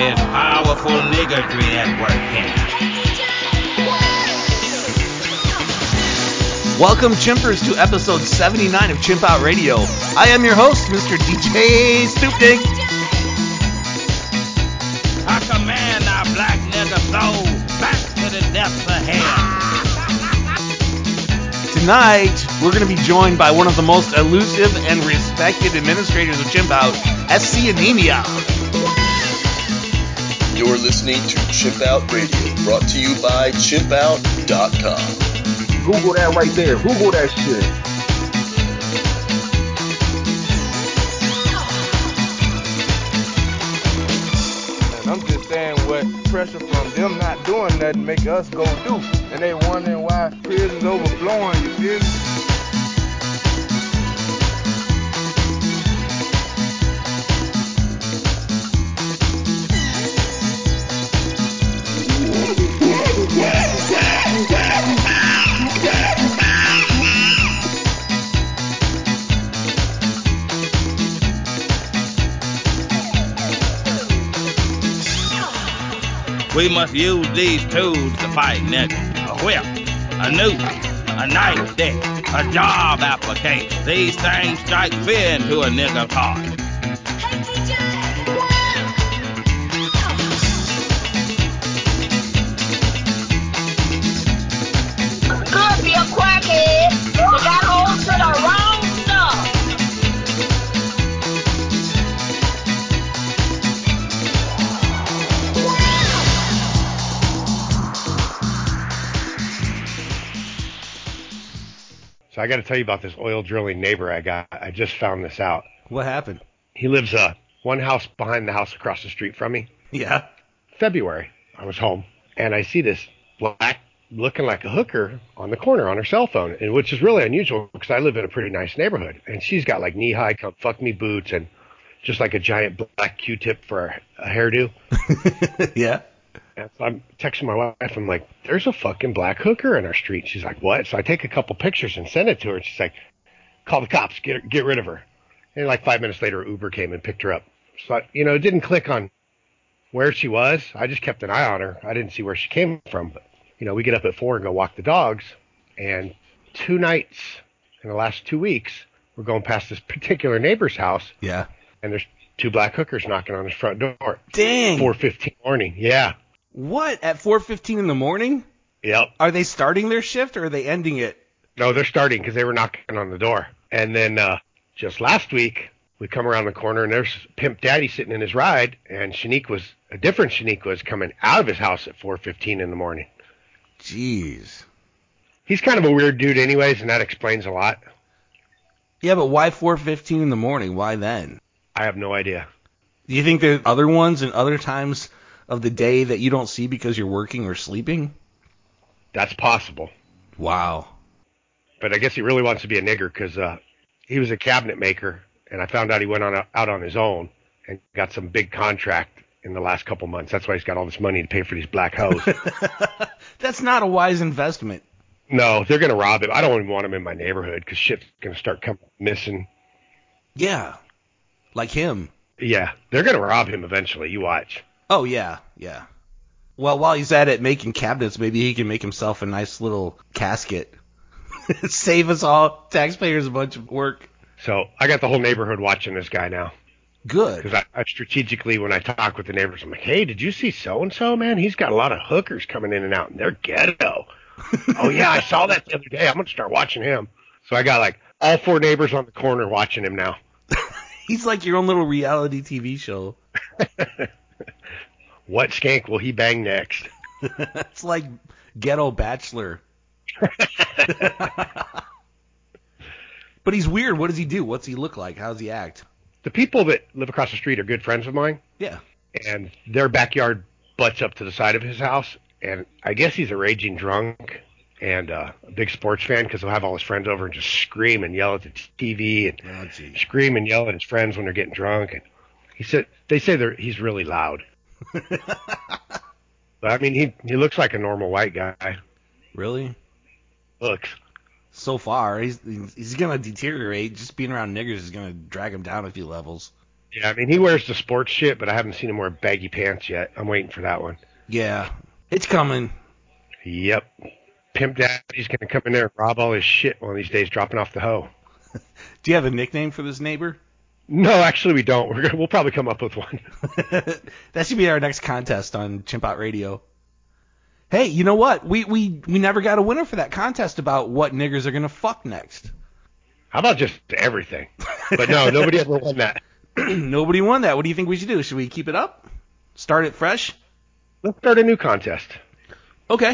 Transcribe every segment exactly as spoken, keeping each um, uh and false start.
is Powerful Niggatry Network here. Welcome, Chimpers, to episode seventy-nine of Chimp Out Radio. I am your host, Mister D J Stoopdig. I command our black nigga soul back to the depths of hell. Tonight, we're going to be joined by one of the most elusive and respected administrators of Chimp Out, S C Anemia. You're listening to Chimp Out Radio, brought to you by chimp out dot com. Google that right there. Google that shit. And I'm just saying what pressure from them not doing nothing make us go do. And they wondering why prison's overflowing, you feel me? We must use these tools to fight niggas. A whip, a noose, a knife stick, a job application. These things strike fear into a nigga's heart. Could be a crackhead. They got hold to the wrong stuff. So I got to tell you about this oil drilling neighbor I got. I just found this out. What happened? He lives uh, one house behind the house across the street from me. Yeah. February, I was home, and I see this black looking like a hooker on the corner on her cell phone, and which is really unusual because I live in a pretty nice neighborhood. And she's got like knee-high come fuck me boots and just like a giant black Q-tip for a, a hairdo. Yeah. And so I'm texting my wife. I'm like, there's a fucking black hooker in our street. She's like, what? So I take a couple pictures and send it to her. And she's like, call the cops. Get her, get rid of her. And like five minutes later, Uber came and picked her up. So, I, you know, it didn't click on where she was. I just kept an eye on her. I didn't see where she came from. But, you know, we get up at four and go walk the dogs. And two nights in the last two weeks, we're going past this particular neighbor's house. Yeah. And there's two black hookers knocking on his front door. Dang. four fifteen morning. Yeah. What? At four fifteen in the morning? Yep. Are they starting their shift or are they ending it? No, they're starting because they were knocking on the door. And then uh, just last week, we come around the corner and there's Pimp Daddy sitting in his ride, and Shanique was, a different Shanique was coming out of his house at four fifteen in the morning. Jeez. He's kind of a weird dude anyways, and that explains a lot. Yeah, but why four fifteen in the morning? Why then? I have no idea. Do you think there's other ones and other times of the day that you don't see because you're working or sleeping? That's possible. Wow. But I guess he really wants to be a nigger because uh, he was a cabinet maker, and I found out he went on a, out on his own and got some big contract in the last couple months. That's why he's got all this money to pay for these black hoes. That's not a wise investment. No, they're going to rob him. I don't even want him in my neighborhood because shit's going to start coming missing. Yeah. Like him. Yeah, they're going to rob him eventually. You watch. Oh, yeah, yeah. Well, while he's at it making cabinets, maybe he can make himself a nice little casket. Save us all, taxpayers, a bunch of work. So I got the whole neighborhood watching this guy now. Good. Because I, I strategically, when I talk with the neighbors, I'm like, hey, did you see so-and-so, man? He's got a lot of hookers coming in and out, and they're ghetto. Oh, yeah, I saw that the other day. I'm going to start watching him. So I got, like, all four neighbors on the corner watching him now. He's like your own little reality T V show. What skank will he bang next? It's like Ghetto Bachelor. But he's weird. What does he do? What's he look like? How does he act? The people that live across the street are good friends of mine. Yeah. And their backyard butts up to the side of his house. And I guess he's a raging drunk and uh, a big sports fan because he'll have all his friends over and just scream and yell at the T V and Oh, scream and yell at his friends when they're getting drunk. And he said they say they're, he's really loud. But I mean, he he looks like a normal white guy. Really? Looks. So far, he's he's gonna deteriorate. Just being around niggers is gonna drag him down a few levels. Yeah, I mean, he wears the sports shit, but I haven't seen him wear baggy pants yet. I'm waiting for that one. Yeah, it's coming. Yep. Pimp Daddy's going to come in there and rob all his shit one of these days, dropping off the hoe. Do you have a nickname for this neighbor? No, actually, we don't. We're gonna, we'll probably come up with one. That should be our next contest on Chimp Out Radio. Hey, you know what? We we we never got a winner for that contest about what niggers are gonna fuck next. How about just everything? But no, nobody ever won that. Nobody won that. What do you think we should do? Should we keep it up? Start it fresh? Let's start a new contest. Okay.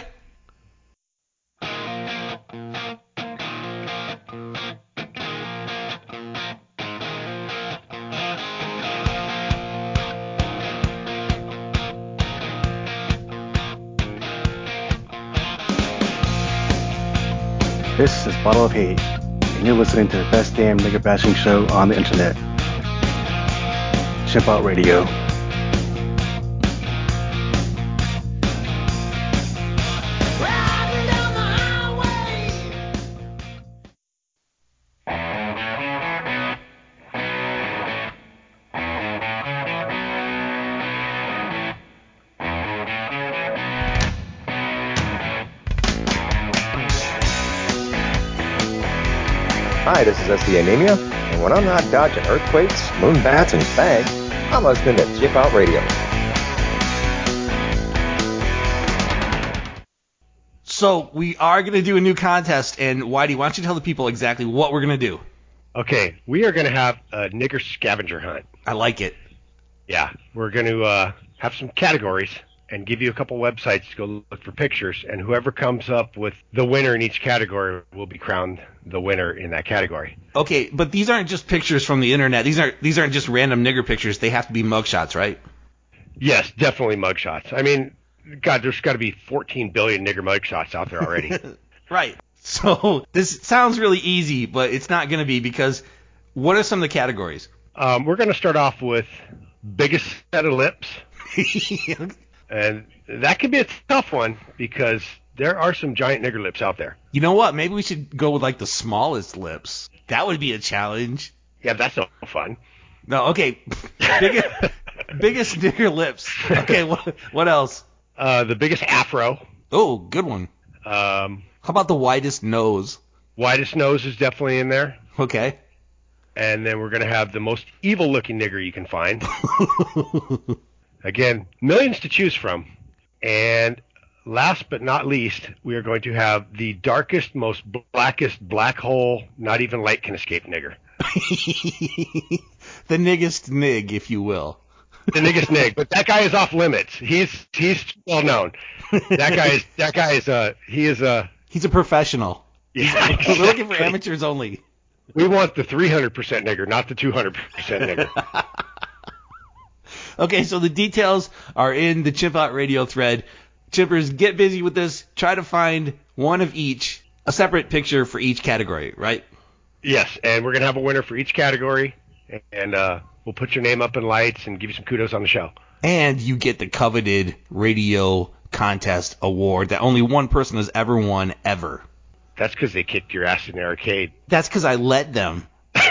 This is Bottle of Hate, and you're listening to the best damn nigger bashing show on the internet. Chimp Out Radio. Hi, this is S D Anemia, and when I'm not dodging earthquakes, moonbats, and fags, I'm listening to Chimp Out Radio. So we are going to do a new contest, and Whitey, why don't you tell the people exactly what we're going to do? Okay, we are going to have a nigger scavenger hunt. I like it. Yeah, we're going to uh, have some categories and give you a couple websites to go look for pictures, and whoever comes up with the winner in each category will be crowned the winner in that category. Okay, but these aren't just pictures from the internet. These aren't these aren't just random nigger pictures. They have to be mugshots, right? Yes, definitely mugshots. I mean, God, there's got to be fourteen billion nigger mugshots out there already. Right. So this sounds really easy, but it's not going to be, because what are some of the categories? Um, we're going to start off with biggest set of lips. And that could be a tough one because there are some giant nigger lips out there. You know what? Maybe we should go with like the smallest lips. That would be a challenge. Yeah, that's no fun. No, okay. biggest, biggest nigger lips. Okay, what what else? Uh, the biggest afro. Oh, good one. Um, How about the widest nose? Widest nose is definitely in there. Okay. And then we're going to have the most evil-looking nigger you can find. Again, millions to choose from. And last but not least, we are going to have the darkest, most blackest black hole, not even light can escape nigger. The niggest nig, if you will. The niggest nig, but that guy is off limits. He's he's well known. That guy is that guy is uh he is uh he's a professional. Yeah, exactly. We're looking for amateurs only. We want the three hundred percent nigger, not the two hundred percent nigger. Okay, so the details are in the Chimp Out Radio thread. Chimpers, get busy with this. Try to find one of each, a separate picture for each category, right? Yes, and we're going to have a winner for each category, and uh, we'll put your name up in lights and give you some kudos on the show. And you get the coveted radio contest award that only one person has ever won, ever. That's because they kicked your ass in the arcade. That's because I let them.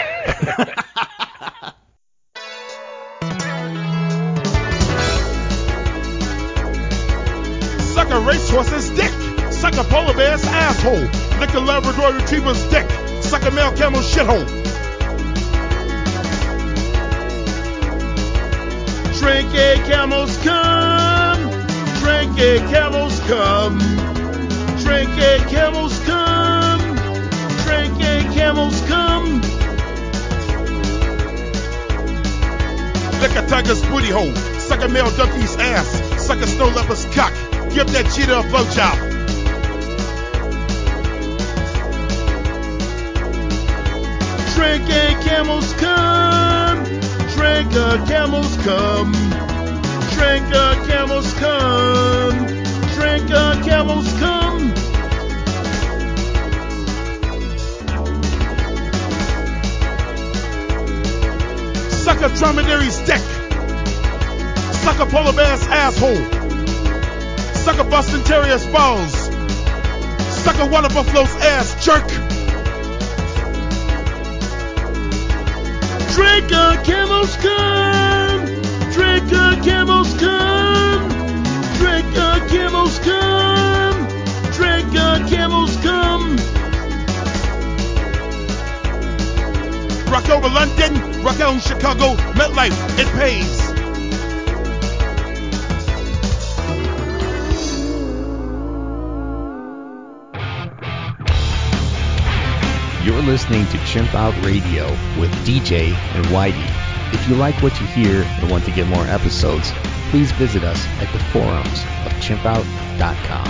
Suck a racehorse's dick. Suck a polar bear's asshole. Lick a Labrador retriever's dick. Suck a male camel's shithole. Drink a camel's cum. Drink a camel's cum. Drink a camel's cum. Drink a camel's cum. Lick a tiger's booty hole. Suck a male donkey's ass. Suck a snow leopard's cock. Give that cheetah a blowjob. Drink a camel's cum. Drink a camel's cum. Drink a camel's cum. Drink a camel's cum. Suck a dromedary's dick. Suck a polar bear's asshole. Suck a Boston Terrier's balls. Suck a water buffalo's ass, jerk. Drink a camel's cum. Chicago, MetLife, it pays. You're listening to Chimp Out Radio with D J and Whitey. If you like what you hear and want to get more episodes, please visit us at the forums of chimp out dot com.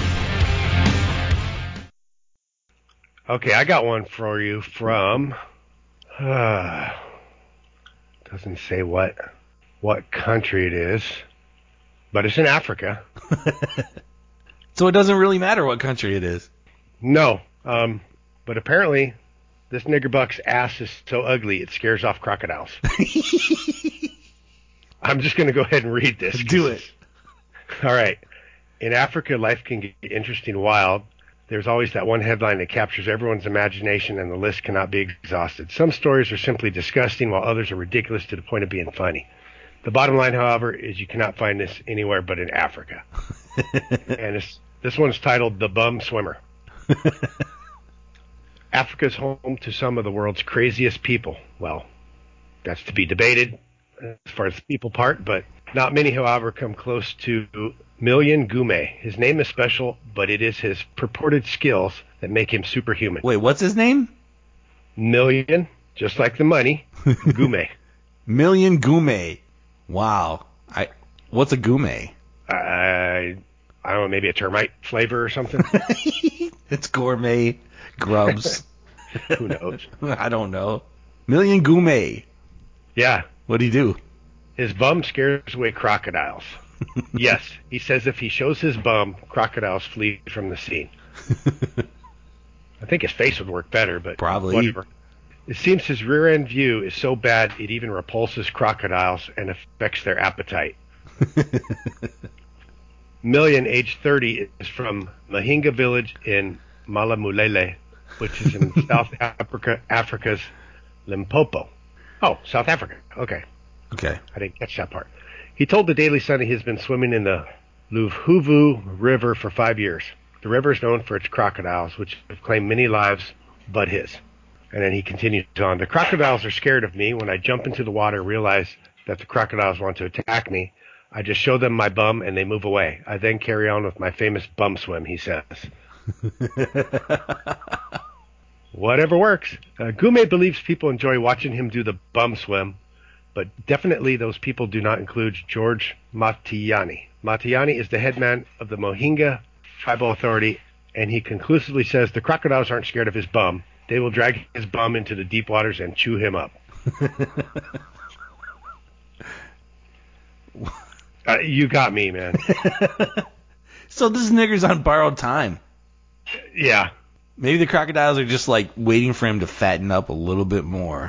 Okay, I got one for you from, uh, doesn't say what, what country it is, but it's in Africa. So it doesn't really matter what country it is. No, um, but apparently this nigger buck's ass is so ugly it scares off crocodiles. I'm just going to go ahead and read this. Do it. All right. In Africa, life can get interesting and wild. There's always that one headline that captures everyone's imagination, and the list cannot be exhausted. Some stories are simply disgusting, while others are ridiculous to the point of being funny. The bottom line, however, is you cannot find this anywhere but in Africa. And it's, this one's titled The Bum Swimmer. Africa's home to some of the world's craziest people. Well, that's to be debated as far as the people part, but not many, however, come close to Million Gume. His name is special, but it is his purported skills that make him superhuman. Wait, what's his name? Million, just like the money, Gume. Million Gume. Wow. I. What's a Gume? I, I don't know, maybe a termite flavor or something? It's gourmet grubs. Who knows? I don't know. Million Gume. Yeah. What'd he do? His bum scares away crocodiles. Yes, he says if he shows his bum, crocodiles flee from the scene. I think his face would work better, but probably. Whatever. It seems his rear end view is so bad it even repulses crocodiles and affects their appetite. Million, age thirty, is from Mahinga village in Malamulele, which is in South Africa, Africa's Limpopo. Oh, South Africa. Okay. Okay. I didn't catch that part. He told the Daily Sun he has been swimming in the Luvuvu River for five years. The river is known for its crocodiles, which have claimed many lives but his. And then he continues on. The crocodiles are scared of me. When I jump into the water and realize that the crocodiles want to attack me, I just show them my bum and they move away. I then carry on with my famous bum swim, he says. Whatever works. Uh, Gume believes people enjoy watching him do the bum swim, but definitely those people do not include George Matiani. Matiani is the headman of the Mohinga Tribal Authority, and he conclusively says the crocodiles aren't scared of his bum. They will drag his bum into the deep waters and chew him up. uh, you got me, man. So this nigger's on borrowed time. Yeah. Maybe the crocodiles are just like waiting for him to fatten up a little bit more.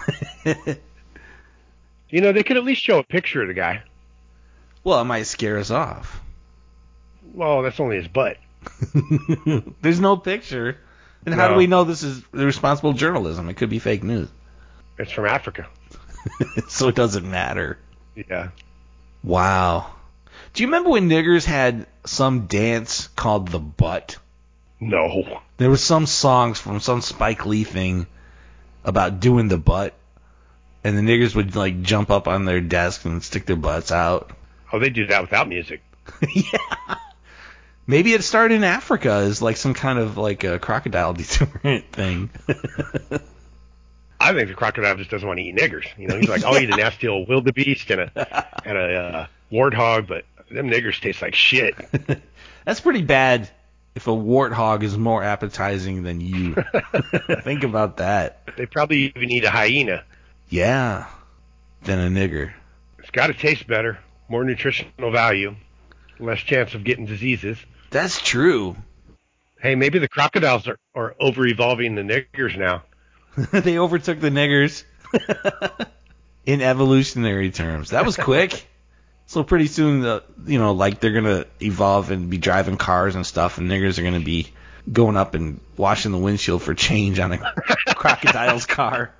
You know, they could at least show a picture of the guy. Well, it might scare us off. Well, that's only his butt. There's no picture. Then how No. do we know this is responsible journalism? It could be fake news. It's from Africa. So it doesn't matter. Yeah. Wow. Do you remember when niggers had some dance called the butt? No. There was some songs from some Spike Lee thing about doing the butt, and the niggers would like jump up on their desk and stick their butts out. Oh, they do that without music. Yeah. Maybe it started in Africa as like some kind of like a crocodile deterrent thing. I think the crocodile just doesn't want to eat niggers. You know, he's like, I'll eat a nasty old wildebeest and a and a uh, warthog, but them niggers taste like shit. That's pretty bad if a warthog is more appetizing than you. Think about that. They probably even eat a hyena. Yeah, than a nigger. It's got to taste better, more nutritional value, less chance of getting diseases. That's true. Hey, maybe the crocodiles are, are over-evolving the niggers now. They overtook the niggers in evolutionary terms. That was quick. So pretty soon, the you know, like they're gonna evolve and be driving cars and stuff, and niggers are gonna be going up and washing the windshield for change on a crocodile's car,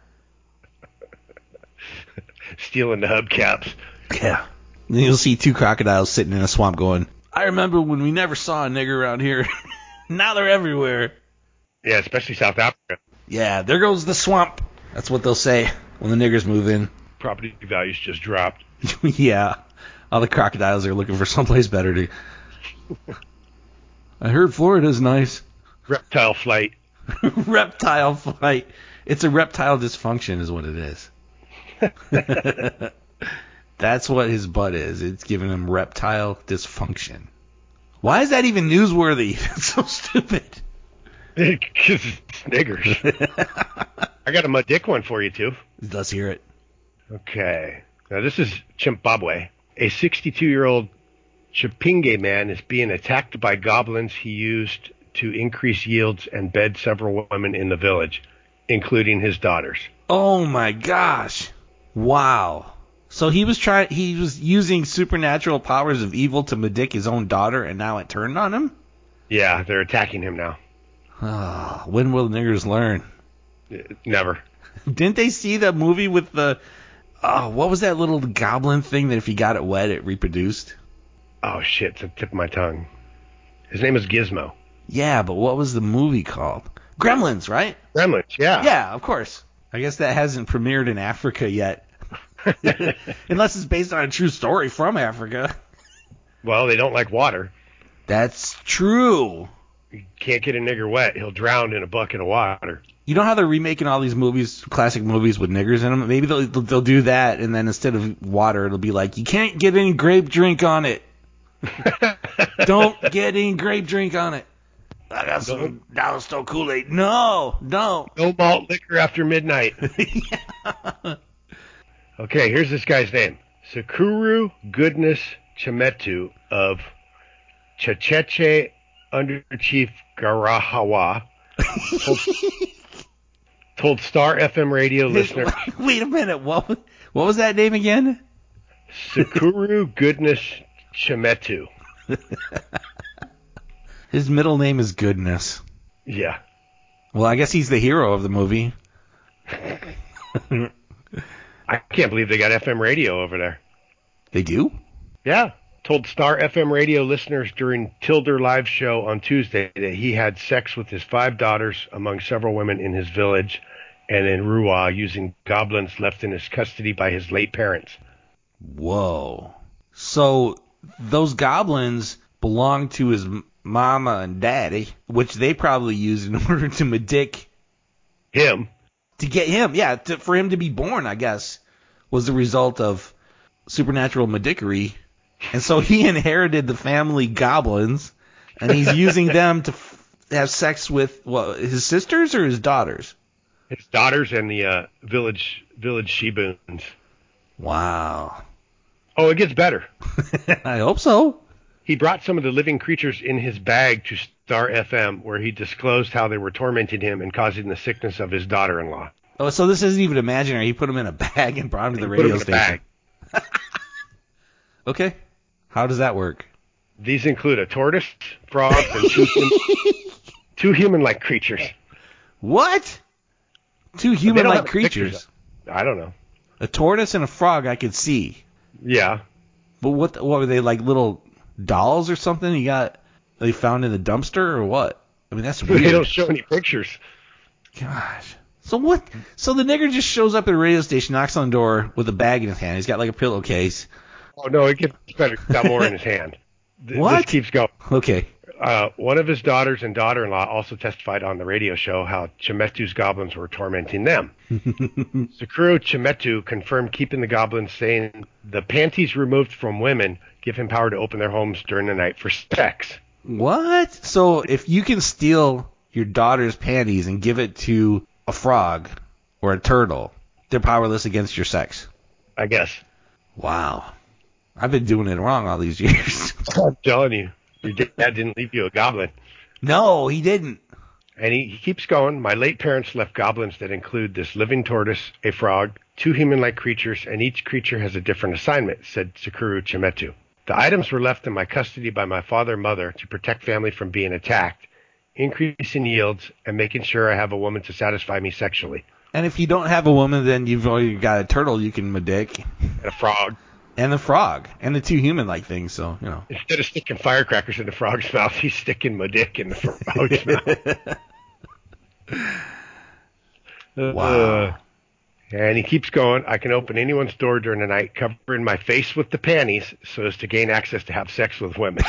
stealing the hubcaps. Yeah. And you'll see two crocodiles sitting in a swamp going, I remember when we never saw a nigger around here. Now they're everywhere. Yeah, especially South Africa. Yeah, there goes the swamp. That's what they'll say when the niggers move in. property values just dropped. Yeah. All the crocodiles are looking for someplace better to... I heard Florida's nice. Reptile flight. Reptile flight. It's a reptile dysfunction is what it is. That's what his butt is. It's giving him reptile dysfunction. Why is that even newsworthy? It's so stupid. Because it's niggers. I got a mud dick one for you, too. Let's hear it. Okay. Now, this is Chimpabwe. A sixty-two-year-old Chipinge man is being attacked by goblins he used to increase yields and bed several women in the village, including his daughters. Oh, my gosh. Wow. So he was trying. He was using supernatural powers of evil to medic his own daughter, and now it turned on him? Yeah, they're attacking him now. Oh, when will niggers learn? Never. Didn't they see that movie with the... Oh, what was that little goblin thing that if he got it wet, it reproduced? Oh, shit. It's at the tip of my tongue. His name is Gizmo. Yeah, but what was the movie called? Gremlins, right? Gremlins, yeah. Yeah, of course. I guess that hasn't premiered in Africa yet. Unless it's based on a true story from Africa. Well, they don't like water. That's true. You can't get a nigger wet. He'll drown in a bucket of water. You know how they're remaking all these movies, classic movies with niggers in them? Maybe they'll, they'll do that, and then instead of water, it'll be like, you can't get any grape drink on it. Don't get any grape drink on it. I got some Dollar Store Kool-Aid. No, no. No malt liquor after midnight. Yeah. Okay, here's this guy's name. Sakuru Goodness Chimetu of Chacheche Under Chief Garahawa told, told Star F M radio listeners... Wait a minute. What, what was that name again? Sakuru Goodness Chimetu. His middle name is Goodness. Yeah. Well, I guess he's the hero of the movie. I can't believe they got F M radio over there. They do? Yeah. Told Star F M radio listeners during Tilder Live show on Tuesday that he had sex with his five daughters among several women in his village and in Ruwa using goblins left in his custody by his late parents. Whoa. So those goblins belong to his mama and daddy, which they probably used in order to medic him. To get him, yeah, to, for him to be born, I guess, was the result of supernatural medickery. And so he inherited the family goblins, and he's using them to f- have sex with, what, his sisters or his daughters? His daughters and the uh, village village she-boons. Wow. Oh, it gets better. I hope so. He brought some of the living creatures in his bag to Star F M, where he disclosed how they were tormenting him and causing the sickness of his daughter-in-law. Oh, so this isn't even imaginary. He put them in a bag and brought them to the radio station. Okay. How does that work? These include a tortoise, frog, and two, hum- two human-like creatures. What? Two human-like creatures? I don't know. A tortoise and a frog I could see. Yeah. But what what were they, like little dolls or something you got they found in the dumpster or what? I mean, that's weird. They don't show any pictures. Gosh. So what? So the nigger just shows up at a radio station, knocks on the door with a bag in his hand. He's got like a pillowcase. Oh, no, it gets better. He's got more in his hand. Th- What? This keeps going. Okay. Uh, one of his daughters and daughter-in-law also testified on the radio show how Chimetu's goblins were tormenting them. Sakuru Chimetu confirmed keeping the goblins, saying the panties removed from women give him power to open their homes during the night for sex. What? So if you can steal your daughter's panties and give it to a frog or a turtle, they're powerless against your sex. I guess. Wow. I've been doing it wrong all these years. I'm telling you, your dad didn't leave you a goblin. No, he didn't. And he, he keeps going. My late parents left goblins that include this living tortoise, a frog, two human-like creatures, and each creature has a different assignment, said Sakuru Chimetu. The items were left in my custody by my father and mother to protect family from being attacked, increasing yields, and making sure I have a woman to satisfy me sexually. And if you don't have a woman, then you've already got a turtle you can medic. And a frog. And the frog. And the two human-like things, so, you know. Instead of sticking firecrackers in the frog's mouth, he's sticking my dick in the frog's mouth. Wow. Uh, And he keeps going. I can open anyone's door during the night, covering my face with the panties so as to gain access to have sex with women.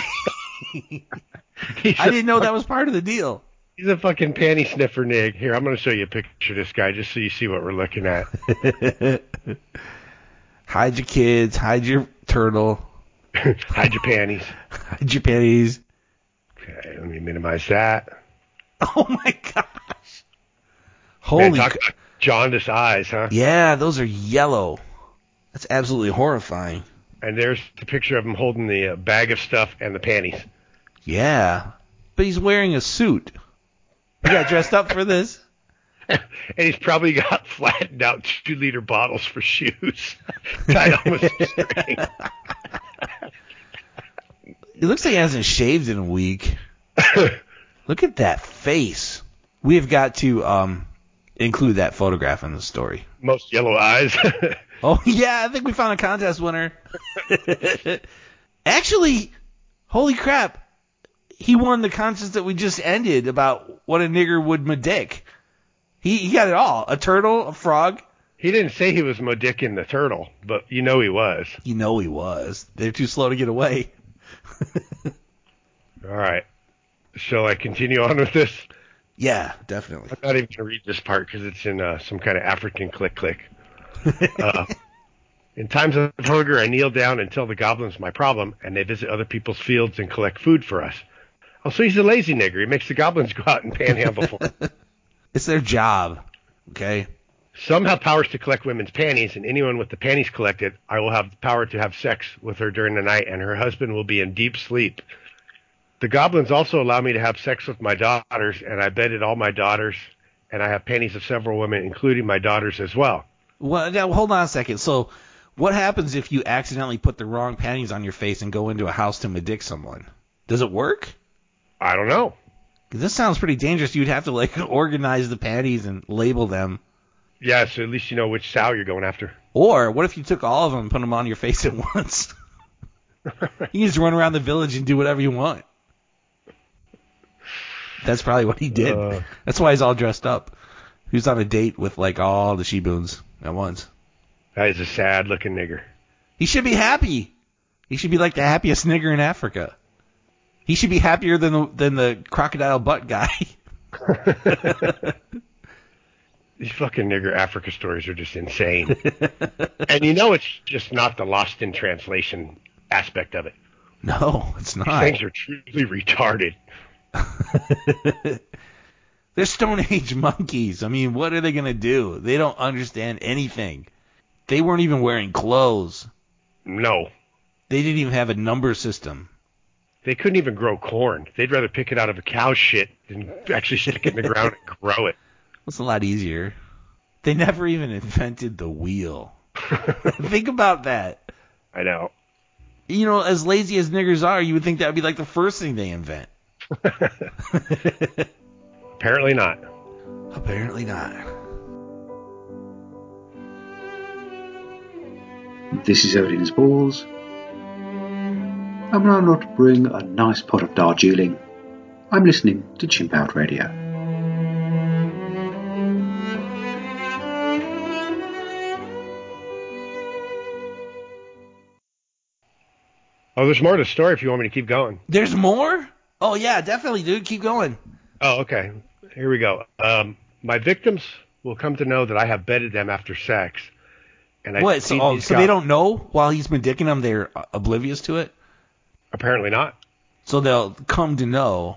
I didn't know that was part of the deal. He's a fucking panty sniffer nig. Here, I'm going to show you a picture of this guy just so you see what we're looking at. Hide your kids. Hide your turtle. Hide your panties. Hide your panties. Okay, let me minimize that. Oh, my gosh. Holy Man, talk about jaundiced eyes, huh? Yeah, those are yellow. That's absolutely horrifying. And there's the picture of him holding the uh, bag of stuff and the panties. Yeah, but he's wearing a suit. He got dressed up for this. And he's probably got flattened out two liter bottles for shoes tied on with a string. It looks like he hasn't shaved in a week. Look at that face. We have got to um, include that photograph in the story. Most yellow eyes. Oh, yeah, I think we found a contest winner. Actually, holy crap. He won the contest that we just ended about what a nigger would madick. He, he got it all. A turtle, a frog. He didn't say he was modicking the turtle, but you know he was. You know he was. They're too slow to get away. All right. Shall I continue on with this? Yeah, definitely. I'm not even going to read this part because it's in uh, some kind of African click-click. uh, in times of hunger, I kneel down and tell the goblins my problem, and they visit other people's fields and collect food for us. Oh, so he's a lazy nigger. He makes the goblins go out and panhandle for him. It's their job, okay? Some have powers to collect women's panties, and anyone with the panties collected, I will have the power to have sex with her during the night, and her husband will be in deep sleep. The goblins also allow me to have sex with my daughters, and I bedded all my daughters, and I have panties of several women, including my daughters as well. Well, now, hold on a second. So what happens if you accidentally put the wrong panties on your face and go into a house to madick someone? Does it work? I don't know. This sounds pretty dangerous. You'd have to, like, organize the panties and label them. Yeah, so at least you know which sow you're going after. Or what if you took all of them and put them on your face at once? You can just run around the village and do whatever you want. That's probably what he did. Uh, That's why he's all dressed up. He was on a date with, like, all the she-boons at once. That is a sad-looking nigger. He should be happy. He should be, like, the happiest nigger in Africa. He should be happier than the, than the crocodile butt guy. These fucking nigger Africa stories are just insane. And you know it's just not the lost in translation aspect of it. No, it's not. These things are truly retarded. They're Stone Age monkeys. I mean, what are they going to do? They don't understand anything. They weren't even wearing clothes. No. They didn't even have a number system. They couldn't even grow corn. They'd rather pick it out of a cow's shit than actually stick it in the ground and grow it. It's a lot easier. They never even invented the wheel. Think about that. I know. You know, as lazy as niggers are, you would think that would be like the first thing they invent. Apparently not. Apparently not. This is Odin's Balls. I'm now not to bring a nice pot of Darjeeling. I'm listening to Chimp Out Radio. Oh, there's more to the story if you want me to keep going. There's more? Oh, yeah, definitely, dude. Keep going. Oh, okay. Here we go. Um, my victims will come to know that I have bedded them after sex. And I what? So, oh, so they don't know while he's been dicking them? They're oblivious to it? Apparently not. So they'll come to know,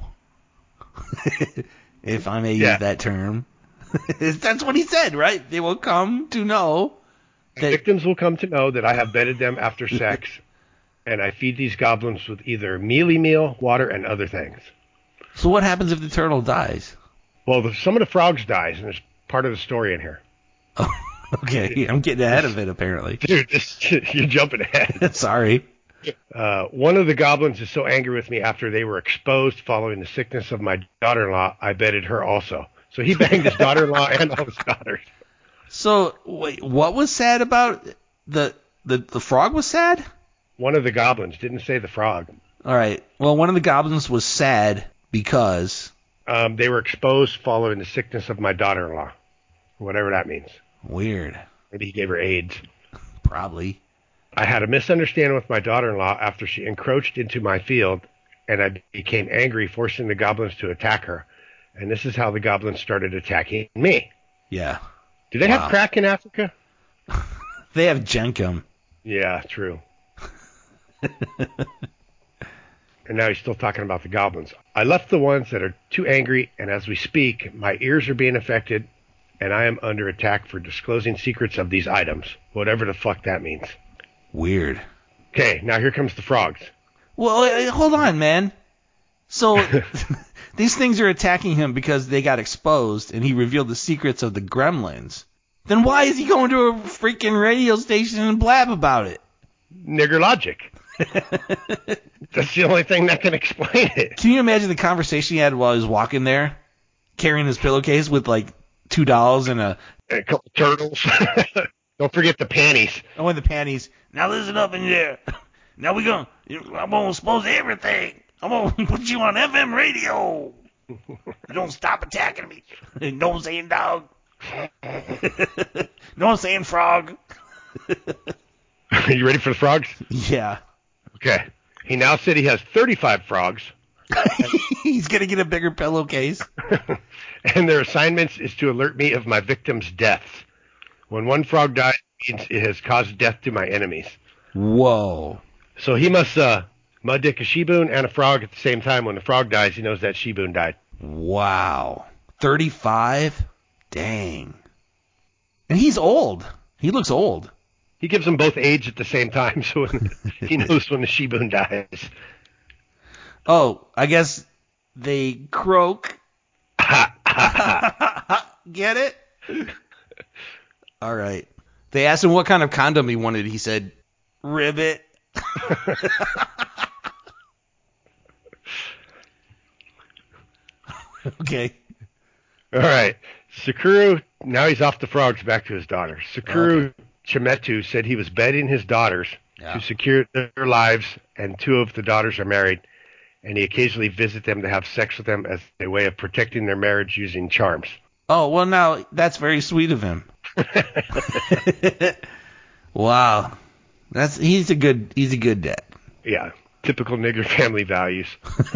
if I may yeah. use that term. That's what he said, right? They will come to know. That... Victims will come to know that I have bedded them after sex, and I feed these goblins with either mealy meal, water, and other things. So what happens if the turtle dies? Well, the, some of the frogs dies, and there's part of the story in here. Oh, okay, I'm getting ahead of it, apparently. Dude, this, you're jumping ahead. Sorry. Uh, one of the goblins is so angry with me after they were exposed following the sickness of my daughter-in-law, I bedded her also. So he banged his daughter-in-law and all his daughters. So, wait, what was sad about the, the the frog was sad? One of the goblins. Didn't say the frog. All right. Well, one of the goblins was sad because... Um, they were exposed following the sickness of my daughter-in-law. Whatever that means. Weird. Maybe he gave her AIDS. Probably. I had a misunderstanding with my daughter-in-law after she encroached into my field, and I became angry, forcing the goblins to attack her. And this is how the goblins started attacking me. Yeah. Do they Wow. have crack in Africa? They have Jenkum. Yeah, true. And now he's still talking about the goblins. I left the ones that are too angry, and as we speak, my ears are being affected, and I am under attack for disclosing secrets of these items, whatever the fuck that means. Weird. Okay, now here comes the frogs. Well, uh, hold on, man. So these things are attacking him because they got exposed, and he revealed the secrets of the gremlins. Then why is he going to a freaking radio station and blab about it? Nigger logic. That's the only thing that can explain it. Can you imagine the conversation he had while he was walking there, carrying his pillowcase with like two dolls and a, and a couple turtles? Don't forget the panties. Oh, and the panties. Now listen up in there. Now we gonna, I'm gonna expose everything. I'm gonna put you on F M radio. Don't stop attacking me. No I'm saying dog. No I'm saying frog. Are you ready for the frogs? Yeah. Okay. He now said he has thirty-five frogs. He's going to get a bigger pillowcase. And their assignments is to alert me of my victims' deaths. When one frog dies, it means it has caused death to my enemies. Whoa. So he must uh, mud dick a she-boon and a frog at the same time. When the frog dies, he knows that she-boon died. Wow. thirty-five? Dang. And he's old. He looks old. He gives them both age at the same time, so he knows when the she-boon dies. Oh, I guess they croak. Get it? All right. They asked him what kind of condom he wanted. He said, ribbit. Okay. All right. Sakura, now he's off the frogs, back to his daughter. Sakura Okay. Chimetu said he was bedding his daughters Yeah. to secure their lives, and two of the daughters are married, and he occasionally visits them to have sex with them as a way of protecting their marriage using charms. Oh, well, now, that's very sweet of him. Wow. That's he's a good he's a good dad. Yeah, typical nigger family values.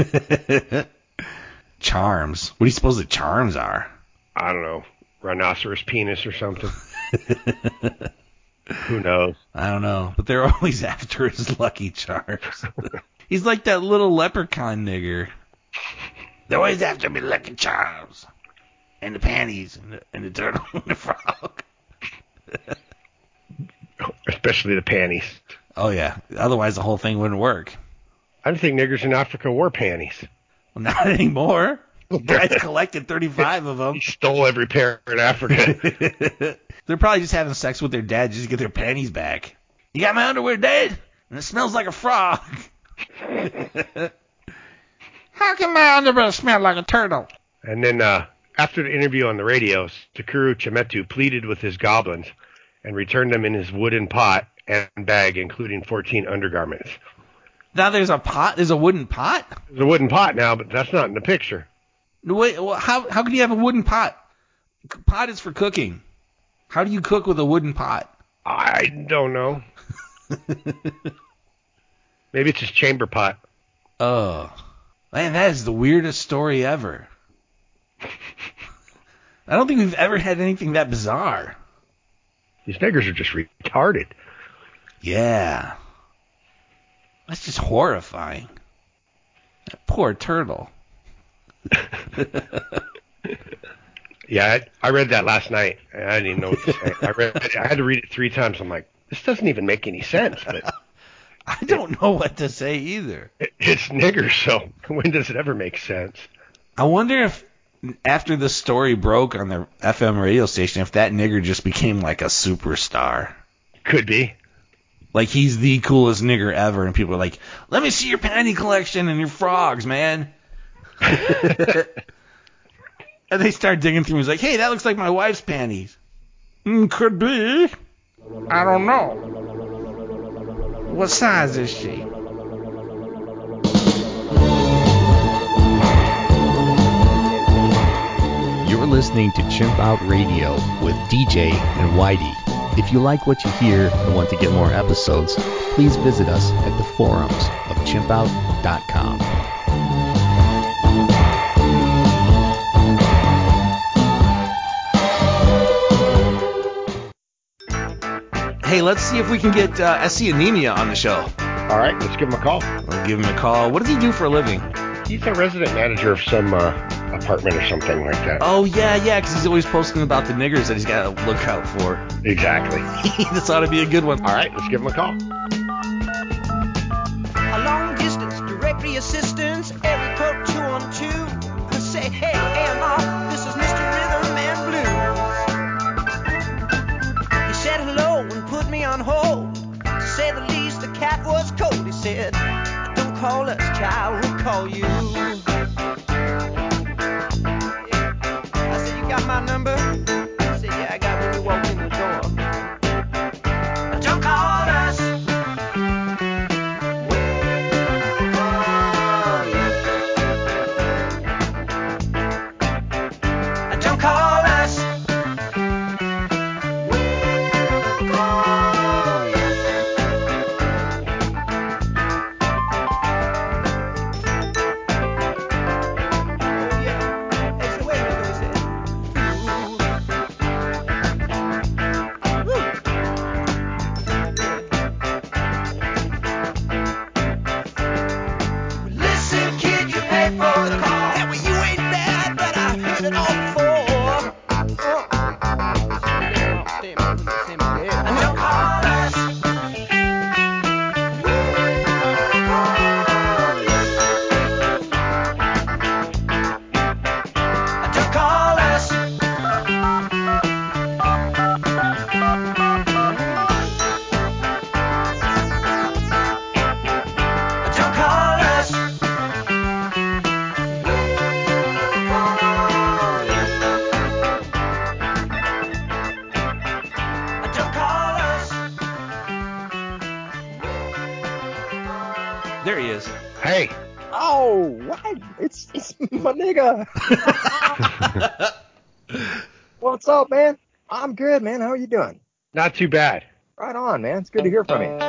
Charms. What do you suppose the charms are? I don't know, rhinoceros penis or something. Who knows? I don't know, but they're always after his Lucky Charms. He's like that little leprechaun nigger. They're always after me Lucky Charms. And the panties, and the, and the turtle, and the frog. Especially the panties. Oh, yeah. Otherwise, the whole thing wouldn't work. I don't think niggers in Africa wore panties. Well, not anymore. Guys collected thirty-five of them. He stole every pair in Africa. They're probably just having sex with their dad just to get their panties back. You got my underwear, Dad? And it smells like a frog. How can my underwear smell like a turtle? And then uh, after the interview on the radio, Sakura Chimetu pleaded with his goblins and returned them in his wooden pot and bag, including fourteen undergarments. Now there's a pot? There's a wooden pot? There's a wooden pot now, but that's not in the picture. Wait, well, how how can you have a wooden pot? Pot is for cooking. How do you cook with a wooden pot? I don't know. Maybe it's his chamber pot. Oh. Man, that is the weirdest story ever. I don't think we've ever had anything that bizarre. These niggers are just retarded. Yeah. That's just horrifying. That poor turtle. Yeah, I, I read that last night, and I didn't even know what to say. I read, I had to read it three times. I'm like, this doesn't even make any sense. But I don't know what to say either. it, it's niggers, so when does it ever make sense? I wonder if after the story broke on the F M radio station, if that nigger just became like a superstar. Could be. Like he's the coolest nigger ever, and people are like, let me see your panty collection and your frogs, man. And they start digging through. He's like, hey, that looks like my wife's panties. Mm, could be. I don't know. What size is she? You're listening to Chimp Out Radio with D J and Whitey. If you like what you hear and want to get more episodes, please visit us at the forums of chimp out dot com. Hey, let's see if we can get uh, S C Anemia on the show. All right, let's give him a call. I'll give him a call. What does he do for a living? He's a resident manager of some uh, apartment or something like that. Oh, yeah, yeah, because he's always posting about the niggers that he's got to look out for. Exactly. This ought to be a good one. All right, let's give him a call. A long distance directory assistance, area code two one two. Say, hey, A M R, this is Mister Rhythm and Blues. He said hello and put me on hold. To say the least, the cat was cold. He said, don't call us, child, we'll call you. I said, you got my number? He said, yeah, I got when you walked in the door. Don't call us. Don't call us. Listen, kid, you pay for the call. Yeah, well, you ain't bad, but I heard it all before. Don't call us. Don't call us. Don't call us. Don't call us. There he is. Hey. Oh, what? It's, it's my nigga. What's up, man? I'm good, man. How are you doing? Not too bad. Right on, man. It's good to hear from you.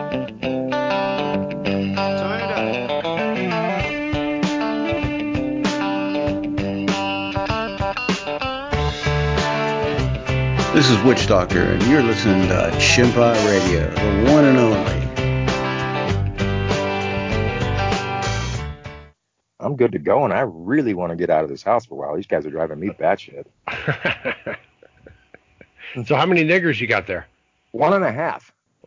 This is Witch Doctor, and you're listening to Chimp Out Radio, the one and only. I'm good to go, and I really want to get out of this house for a while. These guys are driving me batshit. So how many niggers you got there? One and a half.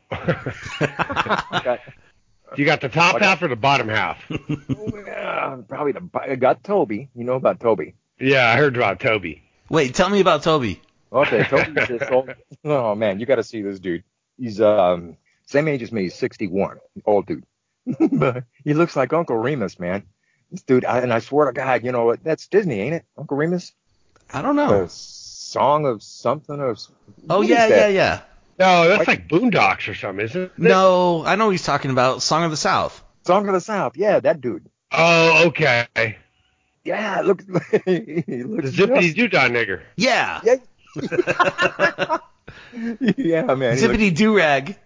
You got the top I got- half or the bottom half? Yeah, probably the. I got Toby. You know about Toby. Yeah, I heard about Toby. Wait, tell me about Toby. Okay, Toby's this old. Oh man, you got to see this dude. He's um same age as me. He's sixty-one. Old dude, but he looks like Uncle Remus, man. This dude, I, and I swear to God, you know what? That's Disney, ain't it? Uncle Remus. I don't know. A song of something of. Oh, what yeah, is yeah, that? yeah. No, that's like Boondocks or something, isn't it? No, I know what he's talking about. Song of the South. Song of the South. Yeah, that dude. Oh, okay. Yeah, look. he looks The Zippity just- Doo-Dah nigger. Yeah. Yeah. Yeah, man. he Zippity doo rag.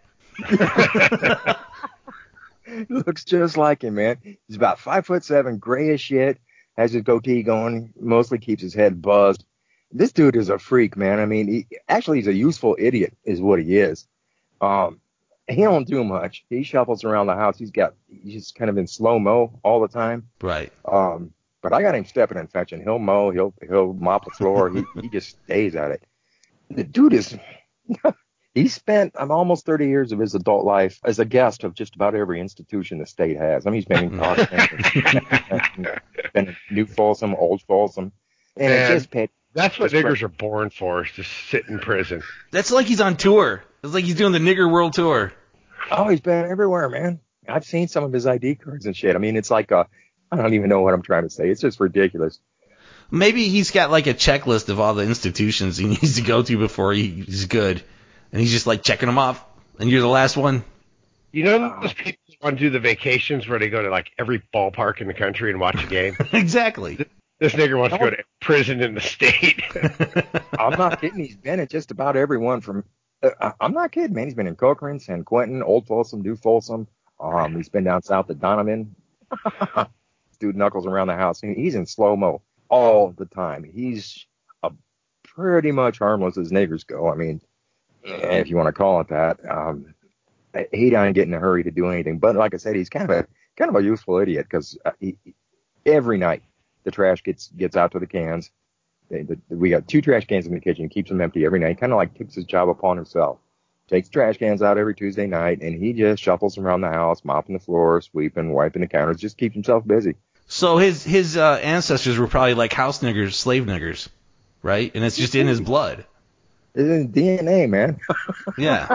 looks just like him, man. He's about five foot seven, gray as shit, has his goatee going, mostly keeps his head buzzed. This dude is a freak, man. I mean, he, actually, he's a useful idiot, is what he is. Um, he don't do much. He shuffles around the house. He's got, he's kind of in slow mo all the time. Right. Um, but I got him stepping and fetching. He'll mow. He'll he'll mop the floor. he he just stays at it. The dude is. He spent um, almost thirty years of his adult life as a guest of just about every institution the state has. I mean, he's been in Austin, been in New Folsom, Old Folsom, and Man, it just paid. That's what just niggers are born for, is to sit in prison. That's like he's on tour. It's like he's doing the nigger world tour. Oh, he's been everywhere, man. I've seen some of his I D cards and shit. I mean, it's like a, I don't even know what I'm trying to say. It's just ridiculous. Maybe he's got like a checklist of all the institutions he needs to go to before he's good. And he's just like checking them off. And you're the last one. You know those people who want to do the vacations where they go to like every ballpark in the country and watch a game? Exactly. This nigger wants to go to prison in the state. I'm not kidding. He's been at just about everyone from Uh, I- I'm not kidding, man. He's been in Corcoran, San Quentin, Old Folsom, New Folsom. Um, he's been down south at Donovan. Dude knuckles around the house. He- He's in slow-mo all the time. He's a pretty much harmless as niggers go. I mean, if you want to call it that. Um, he doesn't get in a hurry to do anything. But like I said, he's kind of a kind of a useful idiot because uh, he, every night the trash gets gets out to the cans. They, the, we got two trash cans in the kitchen. He keeps them empty every night. Kind of like takes his job upon himself. Takes trash cans out every Tuesday night, and he just shuffles around the house, mopping the floor, sweeping, wiping the counters, just keeps himself busy. So his his uh, ancestors were probably like house niggers, slave niggers, right? And it's just in his blood. It's in his D N A, man. Yeah.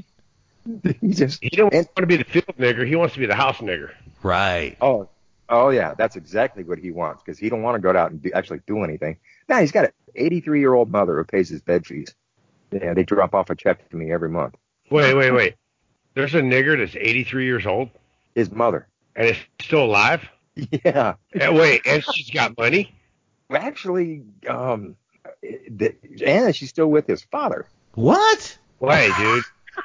he just he don't want to be the field nigger. He wants to be the house nigger. Right. Oh, oh yeah, that's exactly what he wants because he don't want to go out and do, actually do anything. Now he's got an eighty-three-year-old mother who pays his bed fees. Yeah, they drop off a check to me every month. Wait, wait, wait. There's a nigger that's eighty-three years old? His mother. And is still alive? Yeah. And wait, and she's got money? Well, actually, um, the, and she's still with his father. What? Wait, dude.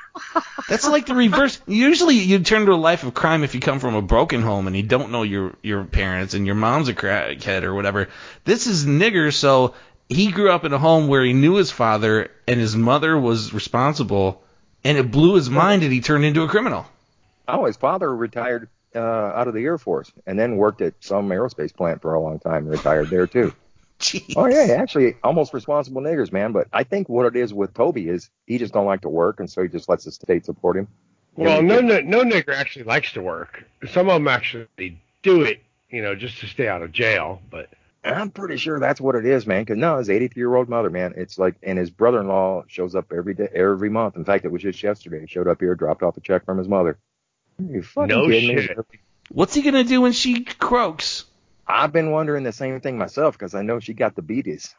That's like the reverse. Usually you turn to a life of crime if you come from a broken home and you don't know your, your parents and your mom's a crackhead or whatever. This is nigger, so he grew up in a home where he knew his father and his mother was responsible, and it blew his mind and he turned into a criminal. Oh, his father retired uh, out of the Air Force and then worked at some aerospace plant for a long time, retired there too. Jeez. Oh, yeah, actually, almost responsible niggers, man. But I think what it is with Toby is he just don't like to work, and so he just lets the state support him. Well, no, no, no nigger actually likes to work. Some of them actually do it, you know, just to stay out of jail. But I'm pretty sure that's what it is, man. Because no, his eighty-three-year-old mother, man. It's like, and his brother-in-law shows up every day, every month. In fact, it was just yesterday. He showed up here, dropped off a check from his mother. Are you fucking no kidding shit. me? What's he gonna do when she croaks? I've been wondering the same thing myself because I know she got the beaties.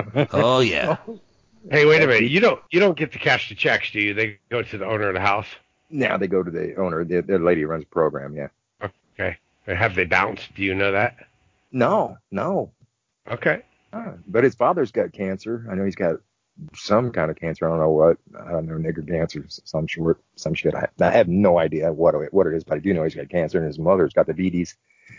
Oh yeah. Hey, wait a minute. You don't you don't get to cash the checks, do you? They go to the owner of the house. Now they go to the owner. The, the lady who runs the program. Yeah. Okay. Have they bounced? Do you know that? No, no. Okay. Uh, but his father's got cancer. I know he's got some kind of cancer. I don't know what. I don't know, nigger cancer, some short, some shit. I, I have no idea what it, what it is, but I do know he's got cancer, and his mother's got the D Ds.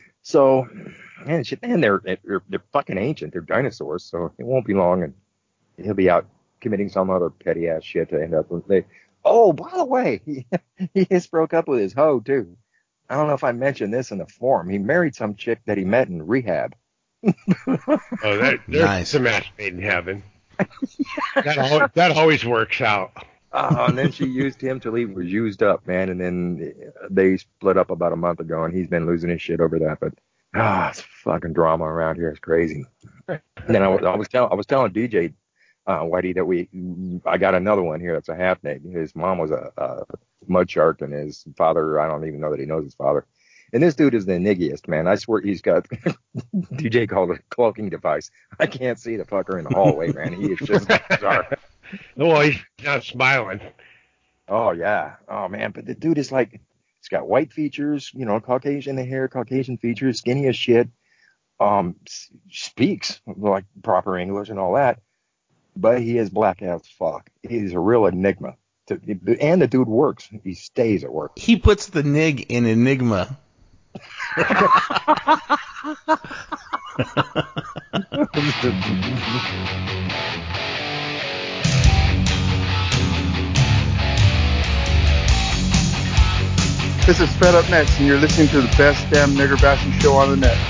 So, man, shit, man, they're, they're they're fucking ancient. They're dinosaurs, so it won't be long, and he'll be out committing some other petty ass shit to end up with. They, oh, by the way, he he just broke up with his hoe too. I don't know if I mentioned this in the forum. He married some chick that he met in rehab. Oh, that, there's Nice. a match made in heaven. that, al- that always works out. Uh, and then she used him till he was used up, man. And then they split up about a month ago, and he's been losing his shit over that. But ah, it's fucking drama around here. It's crazy. And then I was, I was telling I was telling D J uh, Whitey that we I got another one here that's a half neg. His mom was a, a mud shark, and his father, I don't even know that he knows his father. And this dude is the niggiest, man. I swear he's got D J called it a cloaking device. I can't see the fucker in the hallway, man. He is just bizarre. Oh, he's not smiling. Oh, yeah. Oh, man. But the dude is like, he's got white features, you know, Caucasian hair, Caucasian features, skinny as shit. Um, s- speaks like proper English and all that. But he is black as fuck. He's a real enigma. To, and the dude works. He stays at work. He puts the nig in enigma. This is Fed Up Next, and you're listening to the best damn nigger bashing show on the net.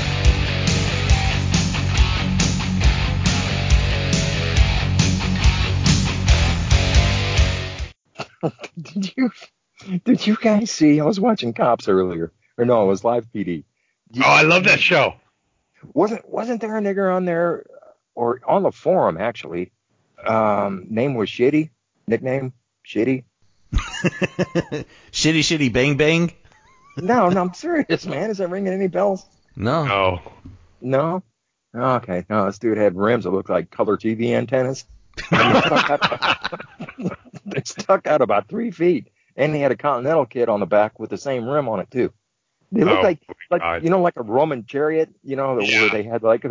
Did you did you guys see? I was watching Cops earlier. Or no, it was Live P D. Oh, I love that show. Wasn't wasn't there a nigger on there, or on the forum actually? Um, name was Shitty. Nickname Shitty. Shitty shitty bang bang. No, no, I'm serious, man. Is that ringing any bells? No. No. No. Okay. No, this dude had rims that looked like color T V antennas. And they stuck out, they stuck out about three feet, and he had a Continental kit on the back with the same rim on it too. They looked Oh, like, like God. you know, like a Roman chariot, you know, Yeah. where they had like the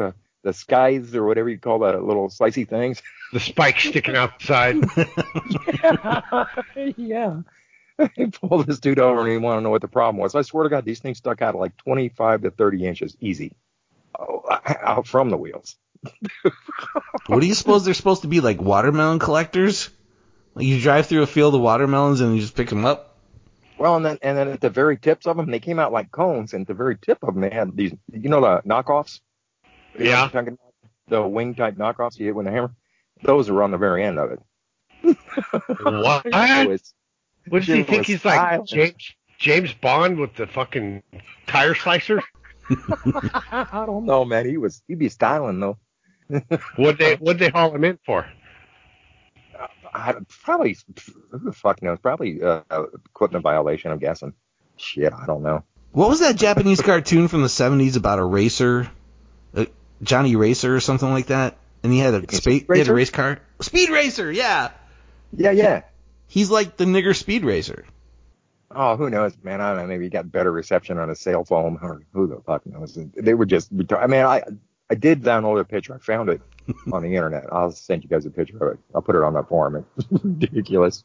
the skies or whatever you call the little slicey things. The spikes sticking out the side. yeah. yeah. He pulled this dude over and he wanted to know what the problem was. I swear to God, these things stuck out like twenty-five to thirty inches, easy, oh, out from the wheels. What do you suppose they're supposed to be, like watermelon collectors? Like you drive through a field of watermelons and you just pick them up? Well, and then and then at the very tips of them, they came out like cones, and at the very tip of them, they had these, you know, the knockoffs? You yeah. Know the wing type knockoffs you hit with a hammer? Those were on the very end of it. What? It was, what does he think he's silent. like, James James Bond with the fucking tire slicer? I don't know, man. He was he'd be styling though. What they what they haul him in for? Uh, I, probably who the fuck knows? Probably uh, equipment violation. I'm guessing. Shit, I don't know. What was that Japanese cartoon from the seventies about a racer, uh, Johnny Racer or something like that? And he had a space, he had a race car. Speed Racer, yeah. Yeah, yeah. He's like the nigger speed racer. Oh, who knows, man? I don't know. Maybe he got better reception on his cell phone, or who the fuck knows? They were just. I mean, I I did download a picture. I found it on the internet. I'll send you guys a picture of it. I'll put it on my forum. It's ridiculous.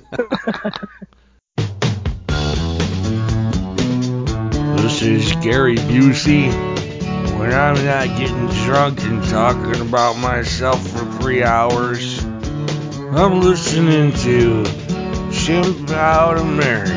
This is Gary Busey. When I'm not getting drunk and talking about myself for three hours, I'm listening to Chimp Out America.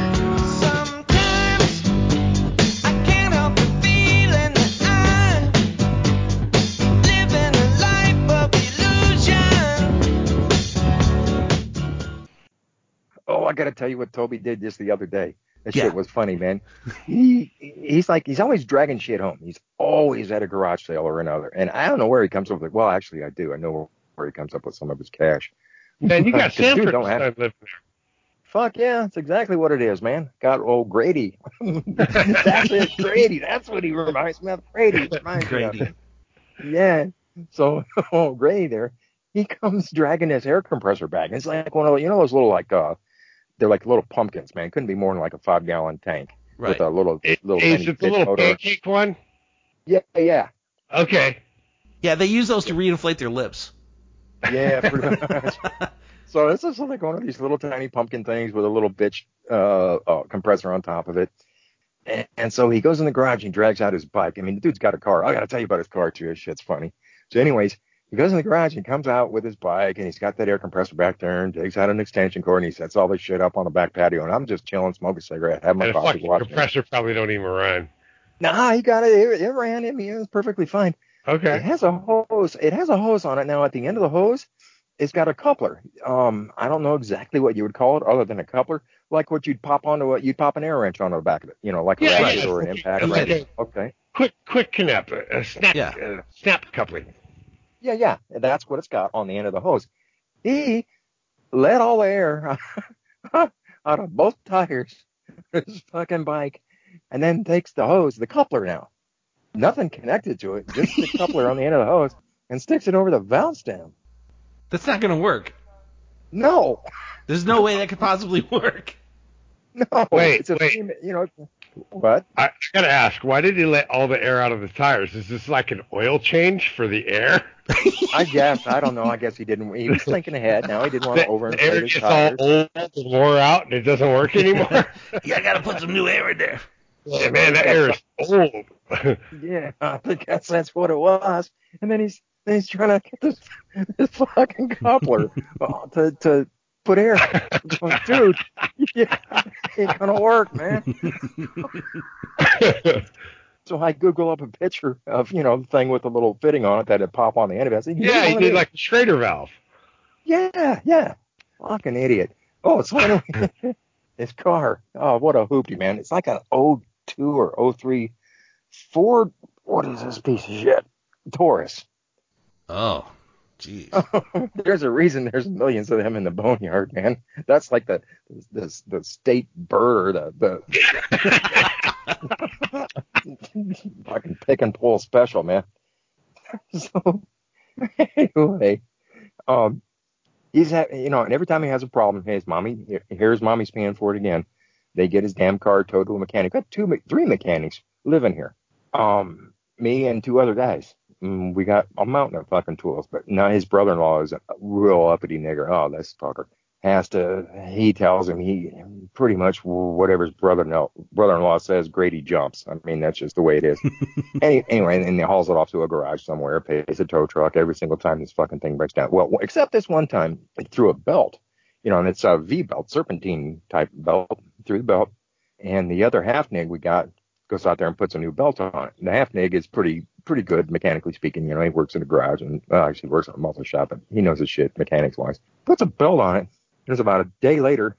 Oh, I got to tell you what Toby did just the other day. That yeah. shit was funny, man. He he's like he's always dragging shit home. He's always at a garage sale or another, and I don't know where he comes up with. Well, actually, I do. I know where he comes up with some of his cash. Man, you got Sanford don't have living there. Fuck yeah, that's exactly what it is, man. Got old Grady. That's it, Grady. That's what he reminds me of. Grady reminds Grady. me of. Yeah. So, oh, Grady there, he comes dragging his air compressor bag. It's like one of the, you know those little like uh, they're like little pumpkins, man. Couldn't be more than like a five gallon tank right. with a little it, little. Is it the little motor. pancake one? Yeah, yeah. Okay. Yeah, they use those to reinflate their lips. Yeah, pretty much. So this is like one of these little tiny pumpkin things with a little bitch uh, uh, compressor on top of it. And, and so he goes in the garage and drags out his bike. I mean, the dude's got a car. I got to tell you about his car, too. This shit's funny. So anyways, he goes in the garage and comes out with his bike, and he's got that air compressor back there and takes out an extension cord, and he sets all this shit up on the back patio. And I'm just chilling, smoking a cigarette, having my and coffee, the watching compressor it. Probably don't even run. Nah, he got it. It, it ran. I mean, it was perfectly fine. Okay. It has a hose. It has a hose on it. Now, at the end of the hose, it's got a coupler. Um, I don't know exactly what you would call it other than a coupler, like what you'd pop onto a, you'd pop an air wrench onto the back of it, you know, like a yeah, ratchet yeah. or an impact. Like a okay. Quick, quick connect, a snap, yeah. uh, snap coupling. Yeah, yeah. That's what it's got on the end of the hose. He let all the air out of both tires, his fucking bike, and then takes the hose, the coupler now. Nothing connected to it, just the coupler on the end of the hose, and sticks it over the valve stem. That's not going to work. No. There's no way that could possibly work. No. Wait, it's a wait. Female, you know, what? I, I got to ask, why did he let all the air out of the tires? Is this like an oil change for the air? I guess. I don't know. I guess he didn't. He was thinking ahead. Now he didn't want to overinflate the air his gets tires. all old and wore out and it doesn't work anymore? Yeah, I got to put some new air in there. Yeah, man, that air is old. Yeah, I guess that's what it was. And then he's then he's trying to get this this fucking coupler uh, to to put air. Going, dude, yeah, ain't gonna work, man. So I Google up a picture of, you know, the thing with the little fitting on it that'd pop on the end of it. I said, yeah, he did like a Schrader valve. Yeah, yeah. Fucking idiot. Oh, it's one of his car. Oh, what a hoopty, man. It's like an oh two or oh three Ford. What is this piece of shit? Taurus. Oh, jeez. There's a reason there's millions of them in the boneyard, man. That's like the the, the state bird, the, the fucking pick and pull special, man. So anyway, um, he's ha- you know, and every time he has a problem, hey, his mommy, here's mommy's paying for it again. They get his damn car towed to a mechanic. Got two, three mechanics living here. Um, me and two other guys. mm, we got a mountain of fucking tools. But now his brother-in-law is a real uppity nigger. Oh, this fucker has to. He tells him he pretty much whatever his brother-in-law brother-in-law says, Grady jumps. I mean, that's just the way it is. Any, anyway, and he hauls it off to a garage somewhere, pays a tow truck every single time this fucking thing breaks down. Well, except this one time, it threw a belt, you know, and it's a V-belt, serpentine type belt through the belt. And the other half nig we got goes out there and puts a new belt on it. And the half nig is pretty pretty good, mechanically speaking. You know, he works in a garage and well, actually works at a muffler shop, but he knows his shit mechanics wise. Puts a belt on it. It was about a day later.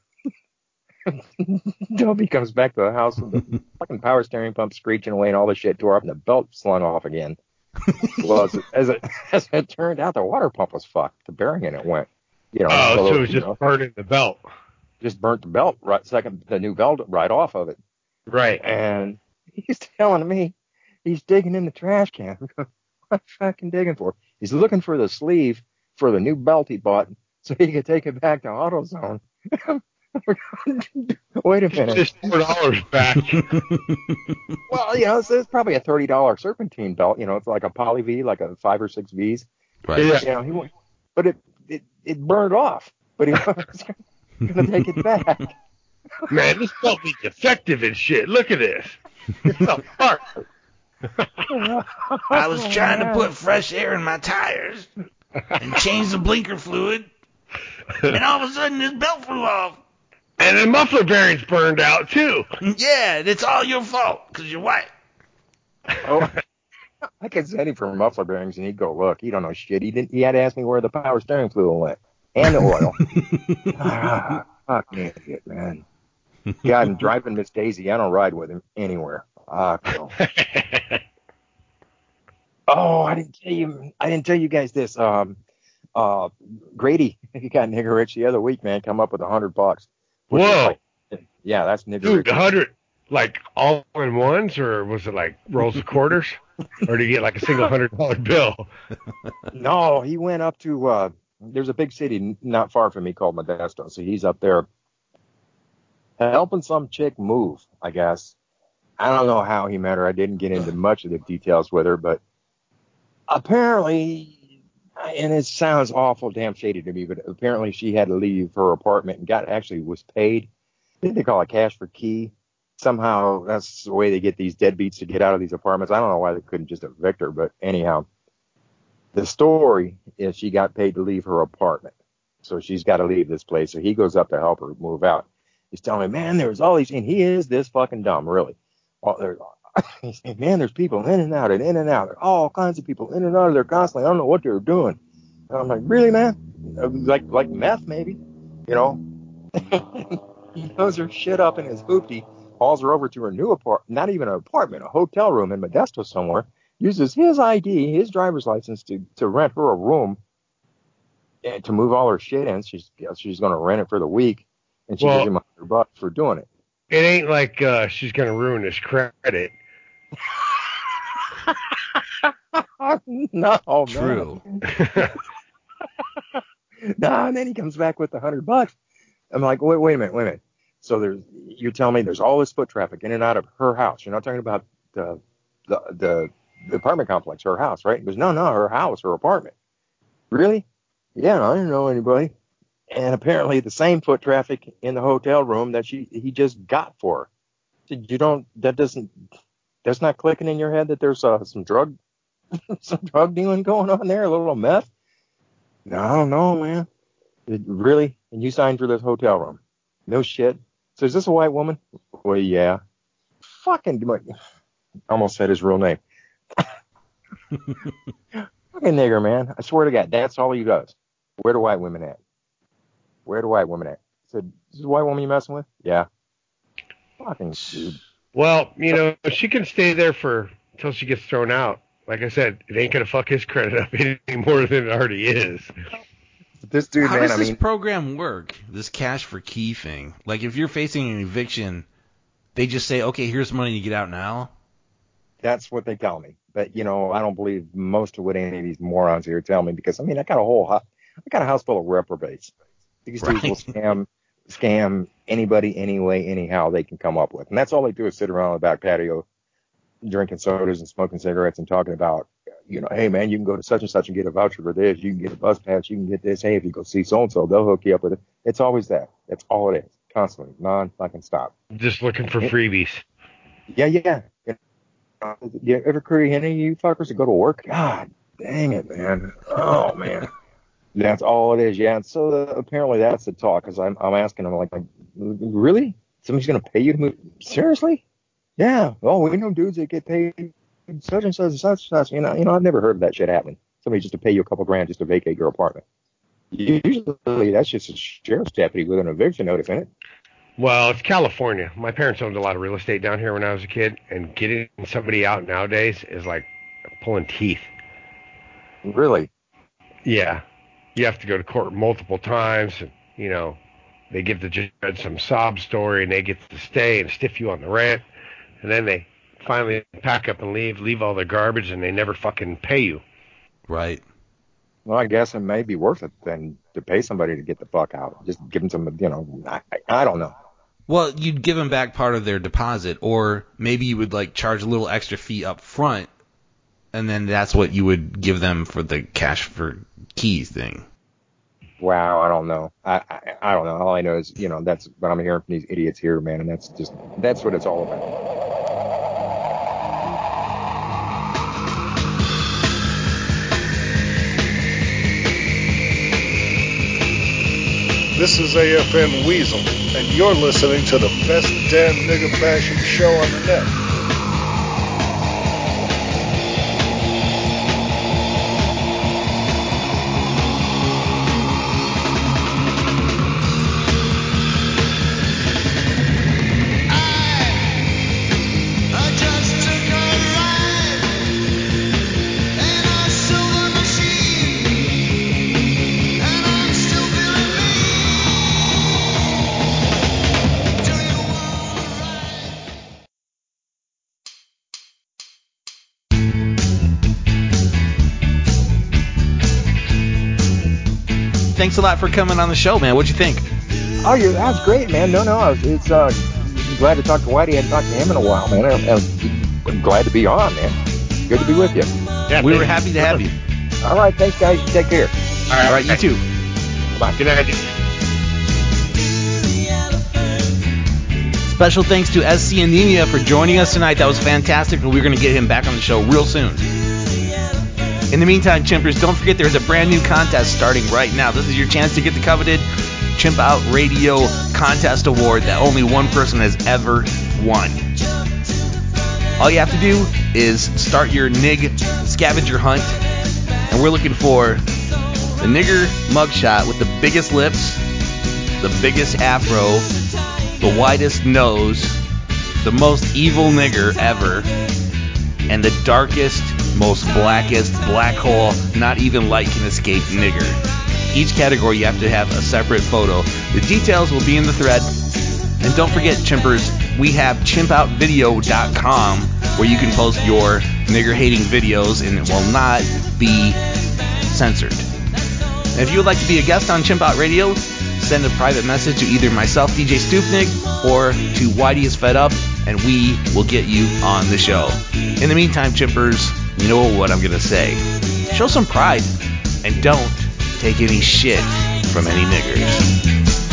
Dobie comes back to the house with the fucking power steering pump screeching away and all the shit tore up and the belt slung off again. Well, as it, as it as it turned out, the water pump was fucked. The bearing in it went. You know, oh, so it was just know, burning the belt. Just burnt the belt right second, the new belt right off of it. Right. And he's telling me he's digging in the trash can. What are you fucking digging for? He's looking for the sleeve for the new belt he bought so he could take it back to AutoZone. Wait a minute. Just four dollars back. Well, you know, it's, it's probably a thirty dollar serpentine belt. You know, it's like a poly V, like a five or six V's. Right. Yeah. You know, he went, but it, it it burned off. But he was gonna take it back. Man, this belt be defective and shit. Look at this. It's so hard. I was trying to put fresh air in my tires and change the blinker fluid, and all of a sudden this belt flew off. And the muffler bearings burned out, too. Yeah, it's all your fault, because you're white. Oh, I could send him for muffler bearings, and he'd go, look, he don't know shit. He didn't. He had to ask me where the power steering fluid went. And the oil. ah, fucking idiot, man. God, and driving Miss Daisy, I don't ride with him anywhere. Ah, cool. Oh, I didn't tell you. I didn't tell you guys this. Um, uh, Grady, he got nigger rich the other week, man. Come up with a hundred bucks. Whoa. Like, yeah, that's nigger Dude, rich. a hundred, like all in ones, or was it like rolls of quarters, or did he get like a single hundred dollar bill? No, he went up to. Uh, there's a big city not far from me called Modesto, so he's up there helping some chick move, I guess. I don't know how he met her. I didn't get into much of the details with her, but apparently, and it sounds awful damn shady to me, but apparently she had to leave her apartment and got actually was paid. I think they call it cash for key. Somehow that's the way they get these deadbeats to get out of these apartments. I don't know why they couldn't just evict her, but anyhow, the story is she got paid to leave her apartment. So she's got to leave this place. So he goes up to help her move out. He's telling me, man, there's all these, and he is this fucking dumb, really. Well, there's, he's saying, man, there's people in and out and in and out. There are all kinds of people in and out of there constantly. I don't know what they're doing. And I'm like, really, man? Like, like meth, maybe? You know? He knows her shit up in his hoopty, hauls her over to her new apartment, not even an apartment, a hotel room in Modesto somewhere, uses his I D, his driver's license to, to rent her a room and to move all her shit in. She's, she's going to rent it for the week. And she well, gives him a hundred bucks for doing it. It ain't like uh, she's gonna ruin his credit. No, true. No, and then he comes back with a hundred bucks. I'm like, wait, wait a minute, wait a minute. So there's, you're telling me there's all this foot traffic in and out of her house. You're not talking about the the the, the apartment complex, her house, right? He goes, no, no, her house, her apartment. Really? Yeah, I didn't know anybody. And apparently the same foot traffic in the hotel room that she he just got for her. So you don't, that doesn't, that's not clicking in your head that there's uh, some drug, some drug dealing going on there, a little meth? No, I don't know, man. It, really? And you signed for this hotel room? No shit. So is this a white woman? Well, yeah. Fucking, almost said his real name. Fucking nigger, man. I swear to God, that's all he does. Where do white women at? Where do white women at? I said, is this a white woman you messing with? Yeah. Fucking dude. Well, you know, she can stay there for until she gets thrown out. Like I said, it ain't gonna fuck his credit up any more than it already is. This dude, How man, does I this mean, program work? This cash for key thing? Like, if you're facing an eviction, they just say, "Okay, here's money to get out now." That's what they tell me. But you know, I don't believe most of what any of these morons here tell me because I mean, I got a whole, I got a house full of reprobates. These right. dudes will scam, scam anybody, any way, anyhow they can come up with, and that's all they do is sit around on the back patio, drinking sodas and smoking cigarettes and talking about you know, hey man, you can go to such and such and get a voucher for this. You can get a bus pass. You can get this. Hey, if you go see so and so, they'll hook you up with it. It's always that. That's all it is. Constantly, non-fucking stop. Just looking for freebies. Yeah, yeah. You ever create any of you fuckers to go to work? God dang it, man. Oh man. That's all it is. Yeah. And so uh, apparently that's the talk. Because I'm I'm asking them like, like, really? Somebody's gonna pay you to move? Seriously? Yeah. Oh, we know dudes that get paid such and such and such and such. You know, you know, I've never heard of that shit happening. Somebody just to pay you a couple grand just to vacate your apartment. Usually that's just a sheriff's deputy with an eviction notice in it. Well, it's California. My parents owned a lot of real estate down here when I was a kid, and getting somebody out nowadays is like pulling teeth. Really? Yeah. You have to go to court multiple times, and, you know, they give the judge some sob story, and they get to stay and stiff you on the rent, and then they finally pack up and leave, leave all their garbage, and they never fucking pay you. Right. Well, I guess it may be worth it then to pay somebody to get the fuck out. Just give them some, you know, I, I don't know. Well, you'd give them back part of their deposit, or maybe you would like charge a little extra fee up front, and then that's what you would give them for the cash for keys thing. Wow, I don't know. I, I I don't know. All I know is, you know, that's what I'm hearing from these idiots here, man, and that's just that's what it's all about. This is A F N Weasel, and you're listening to the best damn nigga bashing show on the net. Thanks a lot for coming on the show, man. What'd you think? Oh, yeah, that's great, man. No, no, it's uh, I'm glad to talk to Whitey. I hadn't talked to him in a while, man. I'm, I'm glad to be on, man. Good to be with you. Yeah, we were happy to have you. All right, thanks, guys. You take care. All right, All right you too. Bye. Good night. Special thanks to S C Anemia for joining us tonight. That was fantastic, and we're going to get him back on the show real soon. In the meantime, Chimpers, don't forget there's a brand new contest starting right now. This is your chance to get the coveted Chimp Out Radio Contest Award that only one person has ever won. All you have to do is start your Nig scavenger hunt, and we're looking for the nigger mugshot with the biggest lips, the biggest afro, the widest nose, the most evil nigger ever, and the darkest, most blackest black hole not even light can escape nigger. Each category you have to have a separate photo. The details will be in the thread. And don't forget, Chimpers, we have chimp out video dot com where you can post your nigger hating videos and it will not be censored. And if you would like to be a guest on Chimp Out Radio, send a private message to either myself, D J Stoopnig, or to Whitey is Fed Up, and we will get you on the show. In the meantime, Chimpers, you know what I'm going to say. Show some pride and don't take any shit from any niggers.